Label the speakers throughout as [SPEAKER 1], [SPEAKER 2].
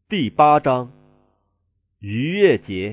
[SPEAKER 1] 第8章逾越节。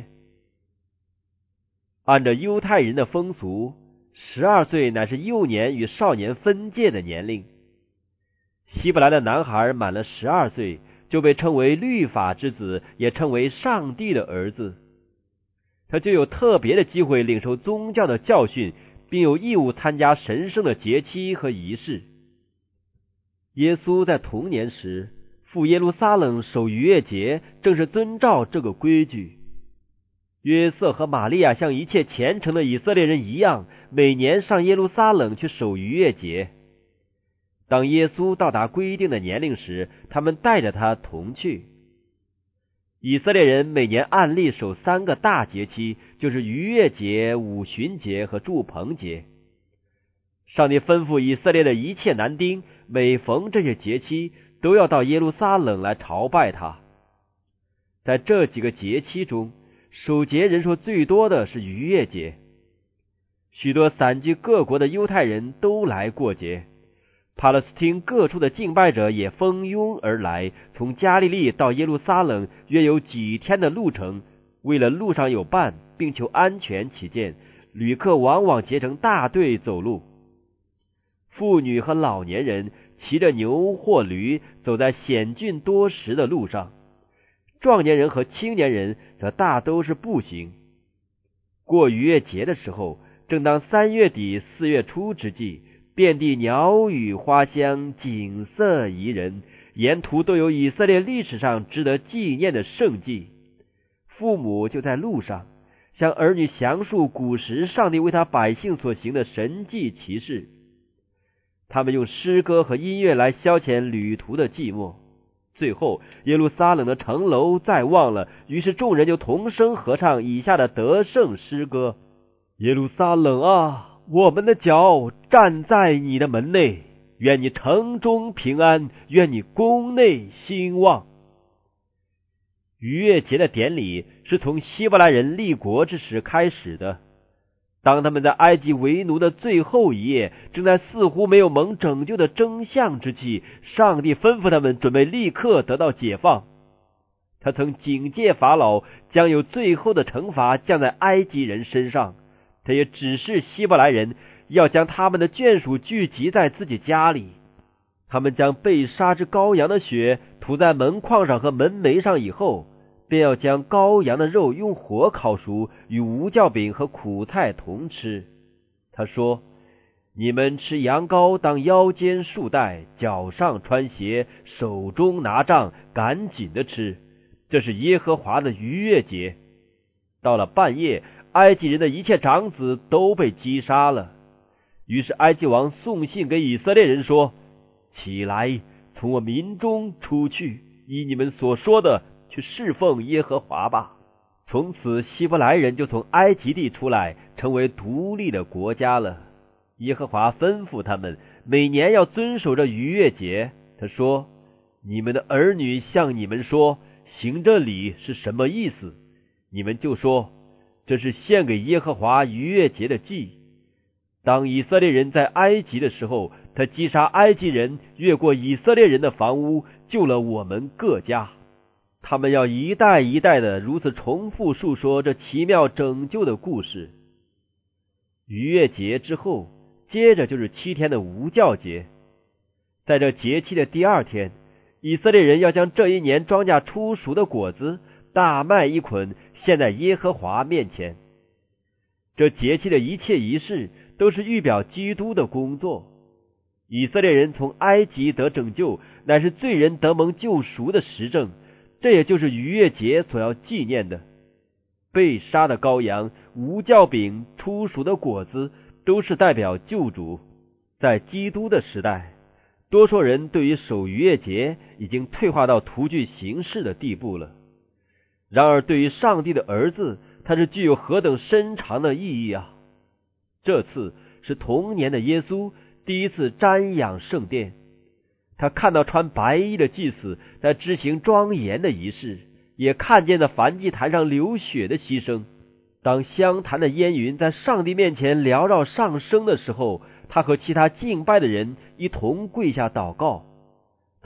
[SPEAKER 1] 按照犹太人的风俗，12岁乃是幼年与少年分界的年龄。希伯来的男孩满了12岁，就被称为律法之子，也称为上帝的儿子。他就有特别的机会领受宗教的教训，并有义务参加神圣的节期和仪式。耶稣在童年时赴耶路撒冷守逾越节，正是遵照这个规矩。约瑟和玛利亚像一切虔诚的以色列人一样，每年上耶路撒冷去守逾越节。当耶稣到达规定的年龄时，他们带着他同去。以色列人每年按例守3个大节期，就是逾越节、五旬节和住棚节。上帝吩咐以色列的一切男丁，每逢这些节期都要到耶路撒冷来朝拜他。在这几个节期中，守节人数最多的是逾越节。许多散居各国的犹太人都来过节，帕勒斯汀各处的敬拜者也蜂拥而来，从加利利到耶路撒冷约有几天的路程。为了路上有伴，并求安全起见，旅客往往结成大队走路。妇女和老年人骑着牛或驴走在险峻多石的路上，壮年人和青年人则大都是步行。过逾越节的时候，正当3月底4月初之际，遍地鸟语花香，景色宜人，沿途都有以色列历史上值得纪念的圣迹。父母就在路上向儿女详述古时上帝为他百姓所行的神迹奇事。他们用诗歌和音乐来消遣旅途的寂寞。最后耶路撒冷的城楼再望了，于是众人就同声合唱以下的得胜诗歌：耶路撒冷啊，我们的脚站在你的门内，愿你城中平安，愿你宫内兴旺。逾越节的典礼是从希伯来人立国之时开始的。当他们在埃及为奴的最后一夜，正在似乎没有蒙拯救的征象之际，上帝吩咐他们准备立刻得到解放。他曾警戒法老将有最后的惩罚降在埃及人身上，他也指示希伯来人要将他们的眷属聚集在自己家里。他们将被杀之羔羊的血涂在门框上和门楣上以后，便要将羔羊的肉用火烤熟，与无酵饼和苦菜同吃。他说：你们吃羊羔当腰间束带，脚上穿鞋，手中拿杖，赶紧的吃，这是耶和华的逾越节。到了半夜，埃及人的一切长子都被击杀了。于是埃及王送信给以色列人说：起来，从我民中出去，依你们所说的去侍奉耶和华吧。从此希伯来人就从埃及地出来，成为独立的国家了。耶和华吩咐他们每年要遵守这逾越节。他说：你们的儿女向你们说，行这礼是什么意思？你们就说，这是献给耶和华逾越节的祭。当以色列人在埃及的时候，他击杀埃及人，越过以色列人的房屋，救了我们各家。他们要一代一代的如此重复述说这奇妙拯救的故事。逾越节之后，接着就是7天的无酵节。在这节期的第2天，以色列人要将这一年庄稼出熟的果子大麦1捆献在耶和华面前。这节期的一切仪式都是预表基督的工作。以色列人从埃及得拯救，乃是罪人得蒙救赎的实证，这也就是逾越节所要纪念的。被杀的羔羊、无酵饼、出熟的果子都是代表救主。在基督的时代，多数人对于守逾越节已经退化到徒具形式的地步了。然而对于上帝的儿子，它是具有何等深长的意义啊！这次是童年的耶稣第一次瞻仰圣殿，他看到穿白衣的祭司在执行庄严的仪式，也看见了燔祭坛上流血的牺牲。当香坛的烟云在上帝面前缭绕上升的时候，他和其他敬拜的人一同跪下祷告。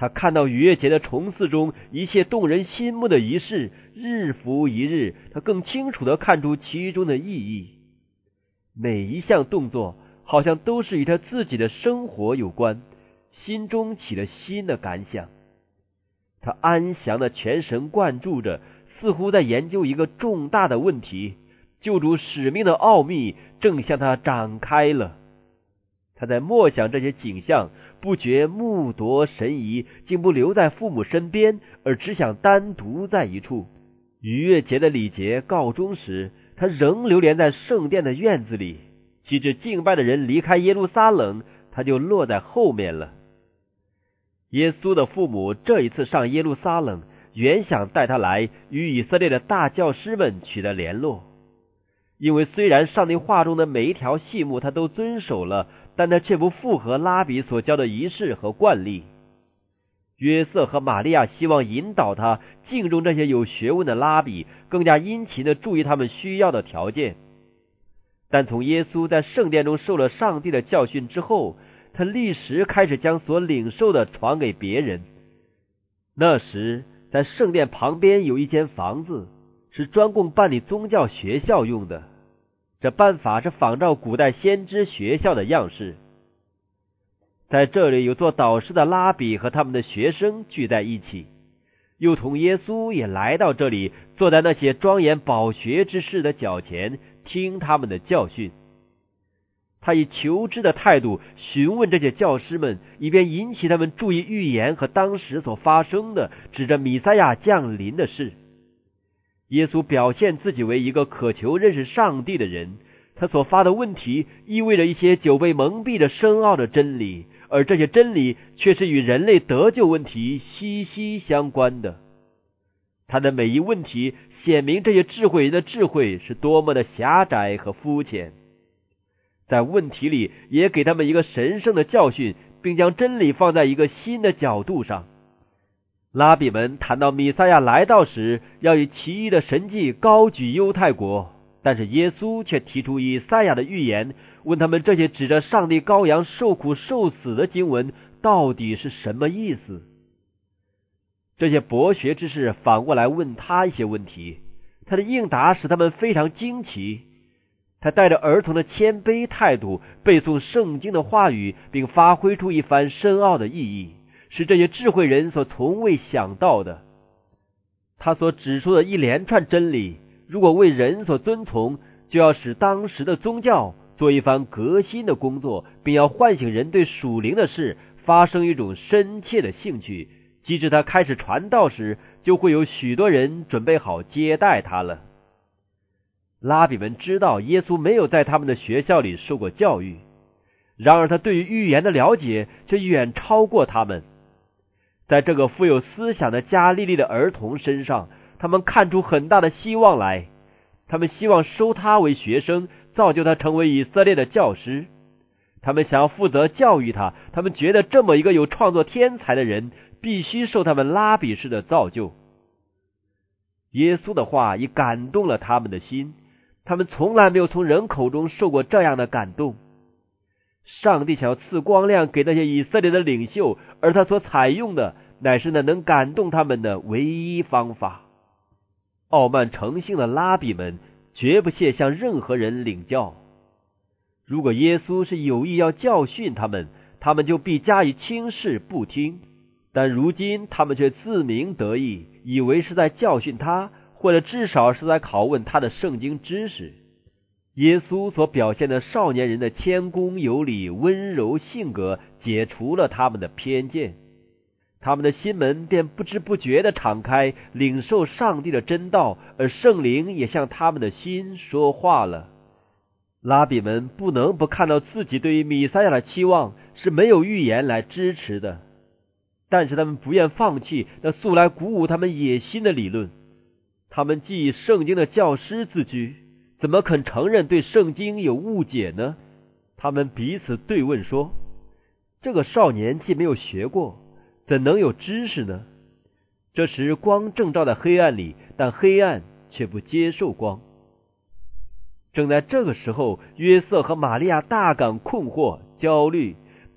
[SPEAKER 1] 他看到逾越节的重祀中一切动人心目的仪式，日复一日，他更清楚地看出其中的意义。每一项动作好像都是与他自己的生活有关，心中起了新的感想。他安详地全神贯注着，似乎在研究一个重大的问题，救主使命的奥秘正向他展开了。他在默想这些景象，不觉目夺神移，竟不留在父母身边，而只想单独在一处。逾越节的礼节告终时，他仍流连在圣殿的院子里，及至敬拜的人离开耶路撒冷，他就落在后面了。耶稣的父母这一次上耶路撒冷，原想带他来与以色列的大教师们取得联络，因为虽然上帝话中的每一条细目他都遵守了，但他却不符合拉比所教的仪式和惯例。约瑟和玛利亚希望引导他敬重这些有学问的拉比，更加殷勤地注意他们需要的条件。但从耶稣在圣殿中受了上帝的教训之后，他立时开始将所领受的传给别人。那时在圣殿旁边有一间房子，是专供办理宗教学校用的。这办法是仿照古代先知学校的样式。在这里有做导师的拉比和他们的学生聚在一起，又同耶稣也来到这里，坐在那些庄严饱学之士的脚前，听他们的教训。他以求知的态度询问这些教师们，以便引起他们注意预言和当时所发生的指着弥赛亚降临的事。耶稣表现自己为一个渴求认识上帝的人，他所发的问题意味着一些久被蒙蔽的深奥的真理，而这些真理却是与人类得救问题息息相关的。他的每一问题显明这些智慧人的智慧是多么的狭窄和肤浅。在问题里也给他们一个神圣的教训，并将真理放在一个新的角度上。拉比们谈到弥赛亚来到时，要以奇异的神迹高举犹太国，但是耶稣却提出以赛亚的预言，问他们这些指着上帝羔羊受苦受死的经文到底是什么意思。这些博学之士反过来问他一些问题，他的应答使他们非常惊奇。他带着儿童的谦卑态度背诵圣经的话语，并发挥出一番深奥的意义，是这些智慧人所从未想到的。他所指出的一连串真理，如果为人所遵从，就要使当时的宗教做一番革新的工作，并要唤醒人对属灵的事发生一种深切的兴趣，及至他开始传道时，就会有许多人准备好接待他了。拉比们知道耶稣没有在他们的学校里受过教育，然而他对于预言的了解却远超过他们。在这个富有思想的加利利的儿童身上，他们看出很大的希望来。他们希望收他为学生，造就他成为以色列的教师。他们想要负责教育他，他们觉得这么一个有创作天才的人必须受他们拉比式的造就。耶稣的话已感动了他们的心，他们从来没有从人口中受过这样的感动。上帝想要赐光亮给那些以色列的领袖，而他所采用的乃是那能感动他们的唯一方法。傲慢成性的拉比们绝不屑向任何人领教。如果耶稣是有意要教训他们，他们就必加以轻视不听。但如今他们却自鸣得意，以为是在教训他，或者至少是在拷问他的圣经知识。耶稣所表现的少年人的谦恭有礼、温柔性格，解除了他们的偏见，他们的心门便不知不觉地敞开，领受上帝的真道，而圣灵也向他们的心说话了。拉比们不能不看到自己对于弥赛亚的期望是没有预言来支持的，但是他们不愿放弃那素来鼓舞他们野心的理论。他们既以圣经的教师自居，怎么肯承认对圣经有误解呢？他们彼此对问说，这个少年既没有学过，怎能有知识呢？这时光正照在黑暗里，但黑暗却不接受光。正在这个时候，约瑟和玛利亚大感困惑焦虑，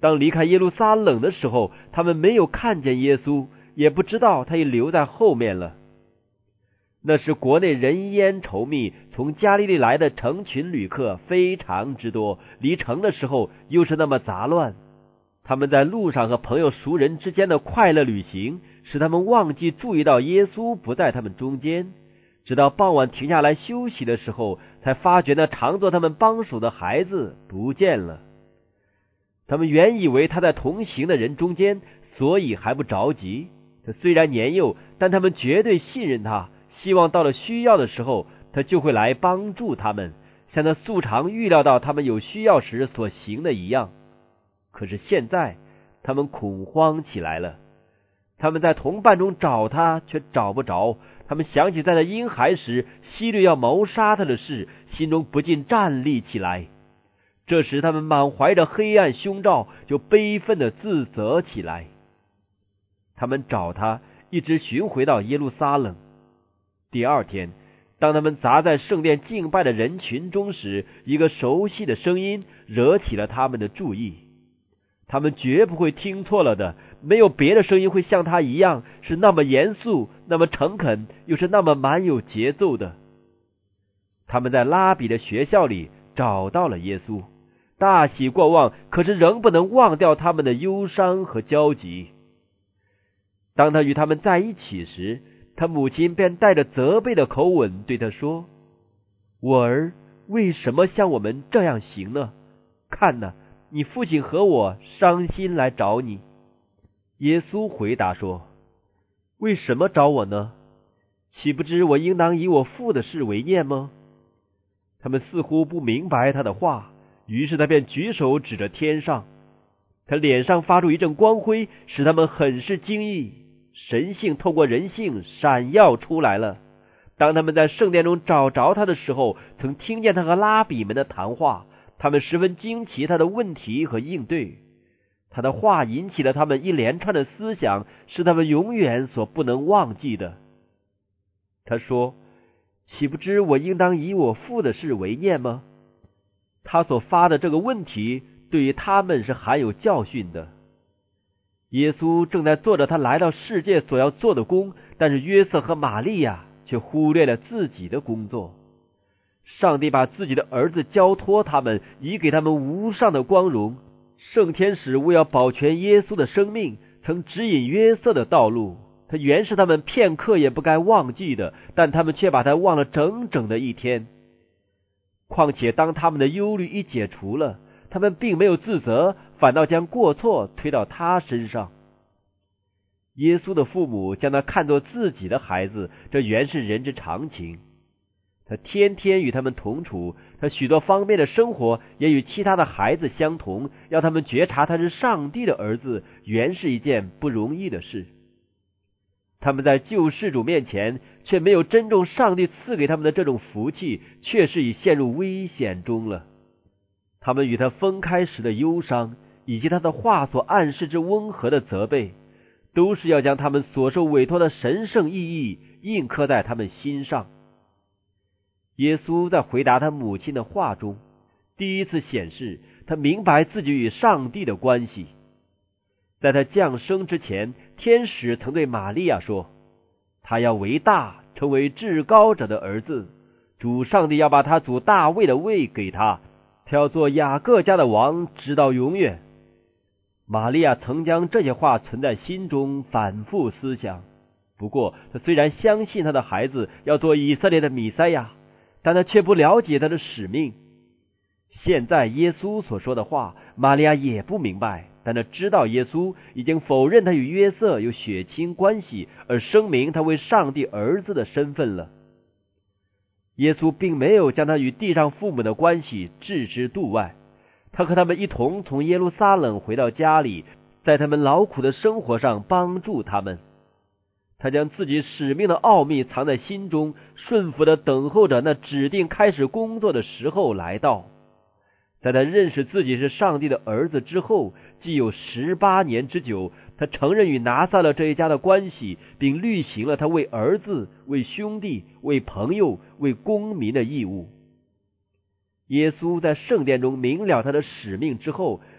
[SPEAKER 1] 当离开耶路撒冷的时候，他们没有看见耶稣，也不知道他已留在后面了。那时国内人烟稠密，从加利利来的成群旅客非常之多，离城的时候又是那么杂乱。他们在路上和朋友熟人之间的快乐旅行，使他们忘记注意到耶稣不在他们中间。直到傍晚停下来休息的时候，才发觉那常做他们帮手的孩子不见了。他们原以为他在同行的人中间，所以还不着急。他虽然年幼，但他们绝对信任他，希望到了需要的时候，他就会来帮助他们，像他素常预料到他们有需要时所行的一样。可是现在他们恐慌起来了，他们在同伴中找他，却找不着。他们想起在他婴孩时希律要谋杀他的事，心中不禁战栗起来。这时他们满怀着黑暗胸罩，就悲愤地自责起来。他们找他，一直寻回到耶路撒冷。第二天，当他们砸在圣殿敬拜的人群中时，一个熟悉的声音惹起了他们的注意。他们绝不会听错了的，没有别的声音会像他一样，是那么严肃，那么诚恳，又是那么蛮有节奏的。他们在拉比的学校里找到了耶稣，大喜过望，可是仍不能忘掉他们的忧伤和焦急。当他与他们在一起时，他母亲便带着责备的口吻对他说：“我儿，为什么像我们这样行呢？看哪，你父亲和我伤心来找你。”耶稣回答说：“为什么找我呢？岂不知我应当以我父的事为念吗？”他们似乎不明白他的话，于是他便举手指着天上。他脸上发出一阵光辉，使他们很是惊异。神性透过人性闪耀出来了。当他们在圣殿中找着他的时候，曾听见他和拉比们的谈话，他们十分惊奇他的问题和应对。他的话引起了他们一连串的思想，是他们永远所不能忘记的。他说：“岂不知我应当以我父的事为念吗？”他所发的这个问题对于他们是含有教训的。耶稣正在做着他来到世界所要做的工，但是约瑟和玛利亚却忽略了自己的工作。上帝把自己的儿子交托他们，以给他们无上的光荣。圣天使为要保全耶稣的生命，曾指引约瑟的道路。他原是他们片刻也不该忘记的，但他们却把他忘了整整的一天。况且当他们的忧虑一解除了，他们并没有自责，反倒将过错推到他身上。耶稣的父母将他看作自己的孩子，这原是人之常情。他天天与他们同处，他许多方面的生活也与其他的孩子相同，要他们觉察他是上帝的儿子，原是一件不容易的事。他们在救世主面前却没有珍重上帝赐给他们的这种福气，确实已陷入危险中了。他们与他分开时的忧伤，以及他的话所暗示之温和的责备，都是要将他们所受委托的神圣意义印刻在他们心上。耶稣在回答他母亲的话中，第一次显示他明白自己与上帝的关系。在他降生之前，天使曾对玛利亚说，他要为大，成为至高者的儿子，主上帝要把他祖大卫的位给他，他要做雅各家的王，直到永远。玛利亚曾将这些话存在心中，反复思想。不过他虽然相信他的孩子要做以色列的弥赛亚，但他却不了解他的使命。现在耶稣所说的话，玛利亚也不明白，但他知道耶稣已经否认他与约瑟有血亲关系，而声明他为上帝儿子的身份了。耶稣并没有将他与地上父母的关系置之度外，他和他们一同从耶路撒冷回到家里，在他们劳苦的生活上帮助他们。他将自己使命的奥秘藏在心中，顺服地等候着那指定开始工作的时候来到。在他认识自己是上帝的儿子之后，既有18年之久，他承认与拿撒勒这一家的关系，并履行了他为儿子、为兄弟、为朋友、为公民的义务。耶稣在圣殿中明了他的使命之后，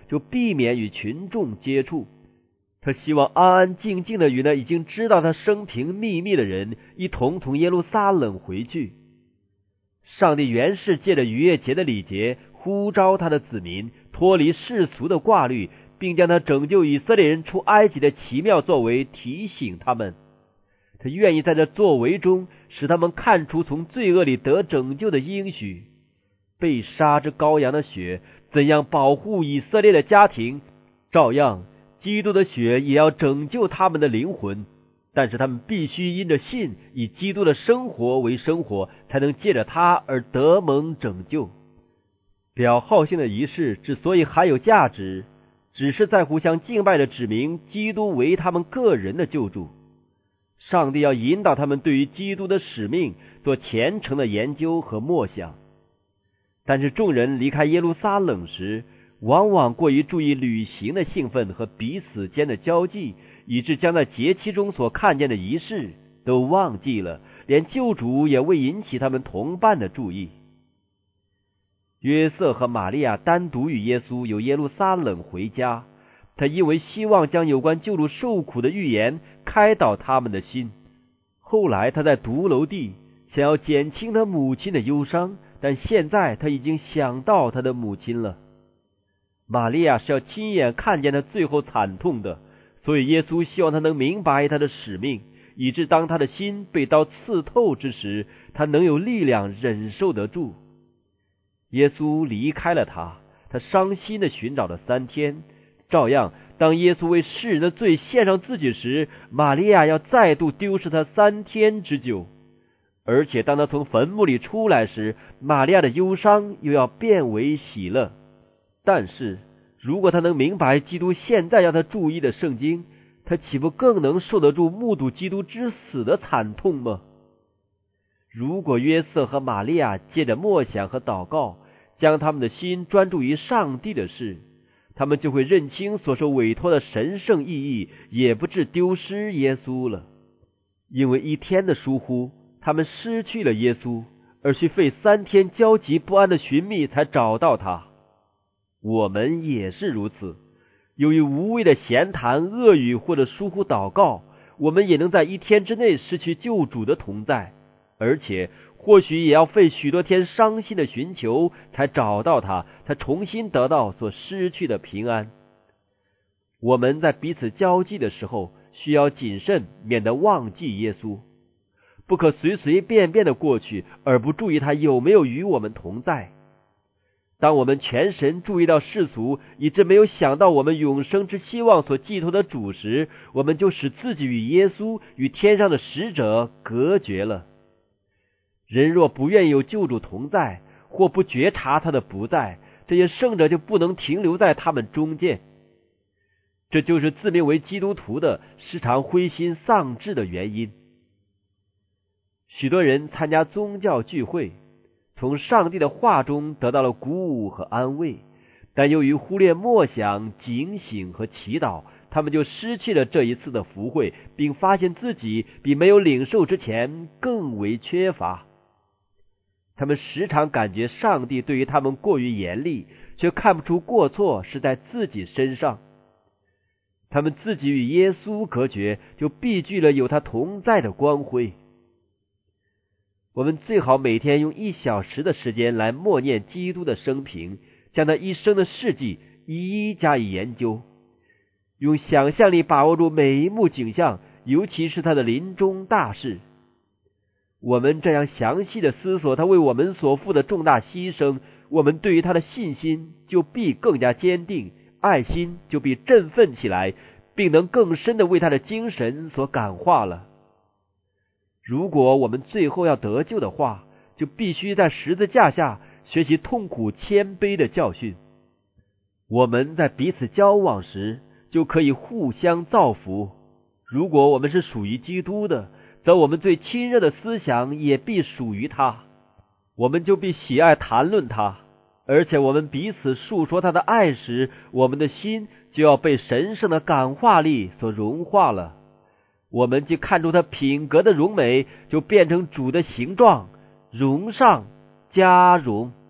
[SPEAKER 1] 就避免与群众接触。他希望安安静静的与那已经知道他生平秘密的人一同从耶路撒冷回去。上帝原是借着逾越节的礼节呼召他的子民脱离世俗的挂虑，并将他拯救以色列人出埃及的奇妙作为提醒他们。他愿意在这作为中使他们看出从罪恶里得拯救的应许。被杀之羔羊的血怎样保护以色列的家庭，照样基督的血也要拯救他们的灵魂。但是他们必须因着信，以基督的生活为生活，才能借着他而得蒙拯救。表号性的仪式之所以还有价值，只是在乎向敬拜的指明基督为他们个人的救主。上帝要引导他们对于基督的使命做虔诚的研究和默想。但是众人离开耶路撒冷时，往往过于注意旅行的兴奋和彼此间的交际，以致将在节期中所看见的仪式都忘记了，连救主也未引起他们同伴的注意。约瑟和玛利亚单独与耶稣由耶路撒冷回家，他因为希望将有关救主受苦的预言开导他们的心。后来他在独楼地想要减轻他母亲的忧伤，但现在他已经想到他的母亲了。玛利亚是要亲眼看见他最后惨痛的，所以耶稣希望他能明白他的使命，以致当他的心被刀刺透之时，他能有力量忍受得住。耶稣离开了他，他伤心地寻找了3天。照样，当耶稣为世人的罪献上自己时，玛利亚要再度丢失他3天之久。而且当他从坟墓里出来时，玛利亚的忧伤又要变为喜乐。但是如果他能明白基督现在要他注意的圣经，他岂不更能受得住目睹基督之死的惨痛吗？如果约瑟和玛利亚借着默想和祷告，将他们的心专注于上帝的事，他们就会认清所受委托的神圣意义，也不致丢失耶稣了。因为1天的疏忽，他们失去了耶稣，而需费3天焦急不安的寻觅才找到他。我们也是如此，由于无谓的闲谈、恶语或者疏忽祷告，我们也能在1天之内失去救主的同在，而且或许也要费许多天伤心的寻求才找到他，才重新得到所失去的平安。我们在彼此交际的时候需要谨慎，免得忘记耶稣，不可随随便便的过去，而不注意他有没有与我们同在。当我们全神注意到世俗，以致没有想到我们永生之希望所寄托的主时，我们就使自己与耶稣、与天上的使者隔绝了。人若不愿意有救主同在，或不觉察他的不在，这些圣者就不能停留在他们中间。这就是自命为基督徒的时常灰心丧志的原因。许多人参加宗教聚会，从上帝的话中得到了鼓舞和安慰，但由于忽略默想、警醒和祈祷，他们就失去了这一次的福慧，并发现自己比没有领受之前更为缺乏。他们时常感觉上帝对于他们过于严厉，却看不出过错是在自己身上。他们自己与耶稣隔绝，就避拒了有他同在的光辉。我们最好每天用1小时的时间来默念基督的生平，将他一生的事迹一一加以研究，用想象力把握住每一幕景象，尤其是他的临终大事。我们这样详细的思索他为我们所付的重大牺牲，我们对于他的信心就必更加坚定，爱心就必振奋起来，并能更深的为他的精神所感化了。如果我们最后要得救的话，就必须在十字架下学习痛苦谦卑的教训。我们在彼此交往时就可以互相造福。如果我们是属于基督的，则我们最亲热的思想也必属于他，我们就必喜爱谈论他，而且我们彼此述说他的爱时，我们的心就要被神圣的感化力所融化了。我们既看出他品格的荣美，就变成主的形状，荣上加荣。